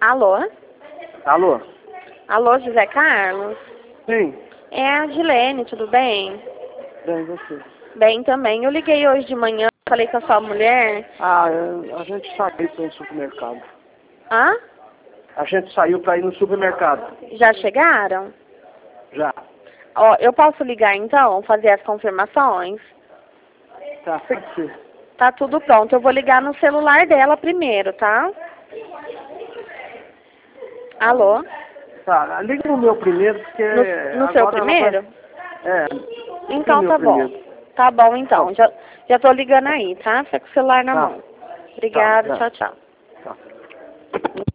Alô? Alô? Alô, José Carlos? Sim. É a Gilene, tudo bem? Bem, você. Bem também. Eu liguei hoje de manhã, falei com a sua mulher. A gente saiu para ir no supermercado. Hã? A gente saiu para ir no supermercado. Já chegaram? Já. Ó, eu posso ligar então, fazer as confirmações? Tá, pode ser. Tá tudo pronto. Eu vou ligar no celular dela primeiro, tá? Alô? Tá, liga no meu primeiro, porque No seu agora ela vai... primeiro? É, no Então meu tá bom. primeiro. Tá bom então. Tá, Já tô ligando aí, tá? Fica com o celular na tá, mão. tá, Obrigada, tá, tchau, tchau. tá.